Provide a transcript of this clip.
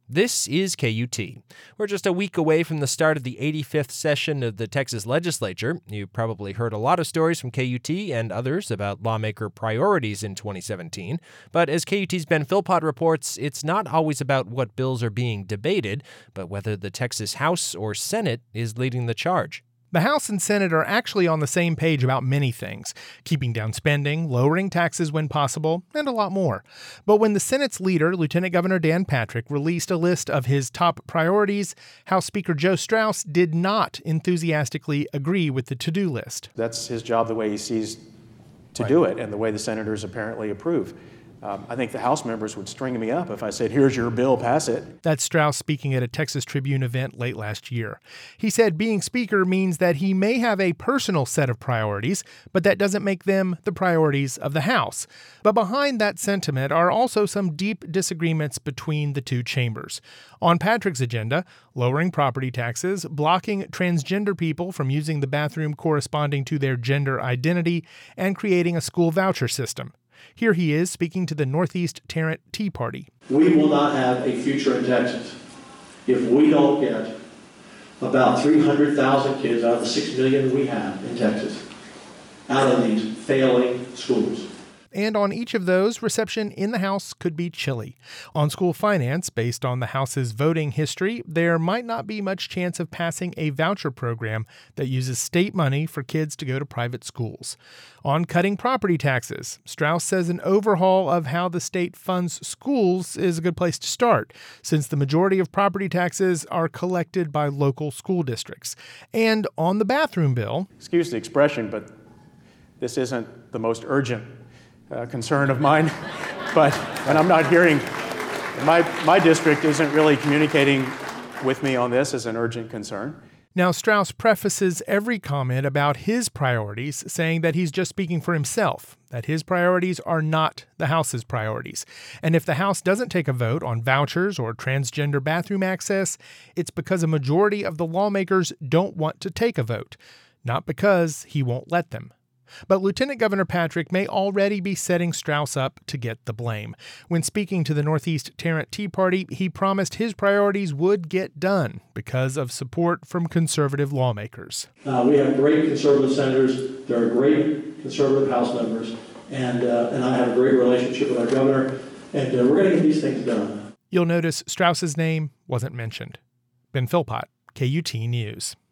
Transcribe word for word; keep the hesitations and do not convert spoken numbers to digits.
This is K U T. We're just a week away from the start of the eighty-fifth session of the Texas legislature. You've probably heard a lot of stories from K U T and others about lawmaker priorities in twenty seventeen. But as K U T's Ben Philpott reports, it's not always about what bills are being debated, but whether the Texas House or Senate is leading the charge. The House and Senate are actually on the same page about many things, keeping down spending, lowering taxes when possible, and a lot more. But when the Senate's leader, Lieutenant Governor Dan Patrick, released a list of his top priorities, House Speaker Joe Straus did not enthusiastically agree with the to-do list. That's his job, the way he sees to Right. do it, and the way the senators apparently approve. Um, I think the House members would string me up if I said, here's your bill, pass it. That's Straus speaking at a Texas Tribune event late last year. He said being Speaker means that he may have a personal set of priorities, but that doesn't make them the priorities of the House. But behind that sentiment are also some deep disagreements between the two chambers. On Patrick's agenda, lowering property taxes, blocking transgender people from using the bathroom corresponding to their gender identity, and creating a school voucher system. Here he is speaking to the Northeast Tarrant Tea Party. We will not have a future in Texas if we don't get about three hundred thousand kids out of the six million we have in Texas out of these failing schools. And on each of those, reception in the House could be chilly. On school finance, based on the House's voting history, there might not be much chance of passing a voucher program that uses state money for kids to go to private schools. On cutting property taxes, Straus says an overhaul of how the state funds schools is a good place to start, since the majority of property taxes are collected by local school districts. And on the bathroom bill... Excuse the expression, but this isn't the most urgent Uh, concern of mine, but and I'm not hearing, my, my district isn't really communicating with me on this as an urgent concern. Now, Straus prefaces every comment about his priorities, saying that he's just speaking for himself, that his priorities are not the House's priorities. And if the House doesn't take a vote on vouchers or transgender bathroom access, it's because a majority of the lawmakers don't want to take a vote, not because he won't let them. But Lieutenant Governor Patrick may already be setting Straus up to get the blame. When speaking to the Northeast Tarrant Tea Party, he promised his priorities would get done because of support from conservative lawmakers. Uh, we have great conservative senators. There are great conservative House members. And, uh, and I have a great relationship with our governor. And uh, we're going to get these things done. You'll notice Straus's name wasn't mentioned. Ben Philpott, K U T News.